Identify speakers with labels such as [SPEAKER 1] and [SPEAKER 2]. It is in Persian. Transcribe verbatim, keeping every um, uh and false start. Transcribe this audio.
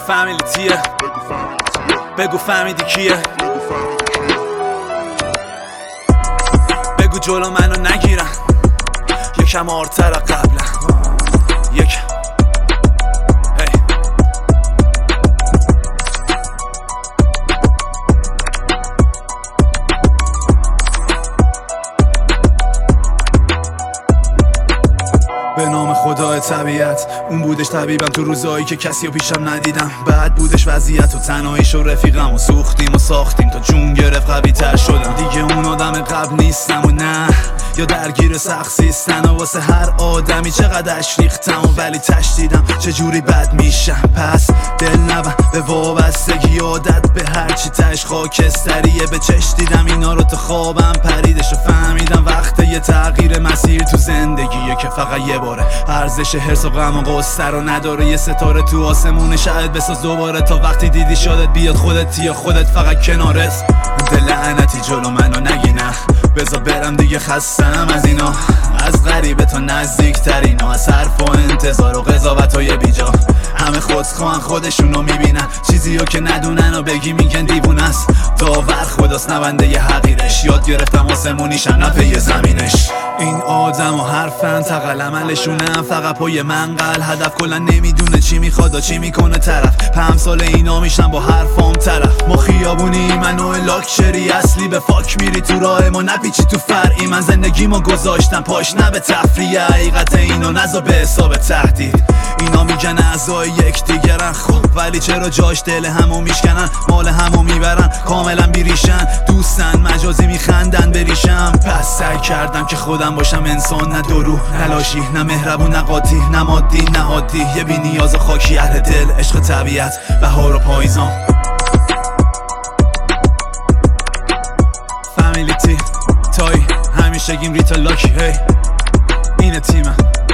[SPEAKER 1] فهمیدی تیه، بگو فهمیدی کیه، بگو جلو منو نگیرن یکم آرتر قبلا یکم به نام خدای طبیعت، اون بودش طبیبم تو روزایی که کسی رو پیشم ندیدم. بعد بودش وضعیت و تنهاییش و رفیقم و سوختیم و ساختیم تا جون گرفت قوی تر شدم. دیگه اون آدم قبل نیستم و نه، یا درگیر سخت سیستن و واسه هر آدمی چقدرش ریختم و ولی تشدیدم چجوری بد میشم. پس دل نبن به وابستگی، عادت به هرچی تش خاکستریه. به چش دیدم اینا رو تو خوابم پریدش و فهمیدم وقت یه تغییر مسیر تو زندگیه که فقط یه باره. ارزش حرص و غم و غصه رو نداره. یه ستاره تو آسمونه شاید بساز دوباره تا وقتی دیدی شادت بیاد خودت یا خودت فقط کنارت. دل لعنتی جلو منو نگی نه، بذار برم دیگه خستم از اینا، از غریبه تا نزدیک ترینا، از حرف و انتظار و قضاوت های بیجا. همه خودخواهن خودشونو میبینن، چیزی رو که ندونن و بگی میگن دیوونه است. داور خداست نونده ی حقیرش، یاد گرفتم آسمونیشم نه پی زمینش. این آدم و حرفن تقل عملشونم فقط پای منقل. هدف کلا نمیدونه چی میخواد و چی میکنه طرف. پنج سال اینا میشن با حرفام طرف. ما خیابونی منو لاکچری اصلی به فاک میری تو راه ما، نپیچی تو فرعی. من زندگی ما گذاشتم پاش نه به تفریح، حقیقت اینو نذار به حساب تهدید. اینا میگن اعضای یک دیگرن خب، ولی چرا جاش دل همو میشکنن، مال همو میبرن، کاملا بیریشن. دوستن مجازی میخندن بریشم. پس سعی کردم که خودم باشم انسان، نه درو نه لاشی نه مهربون نه قاطی نه مادی نه عادی. یه بی نیاز خاکی اهل دل، عشق طبیعت، بهار و پاییزان. فامیلی تی تای همیشه گیم ریتا لاکی هی اینه تیمم.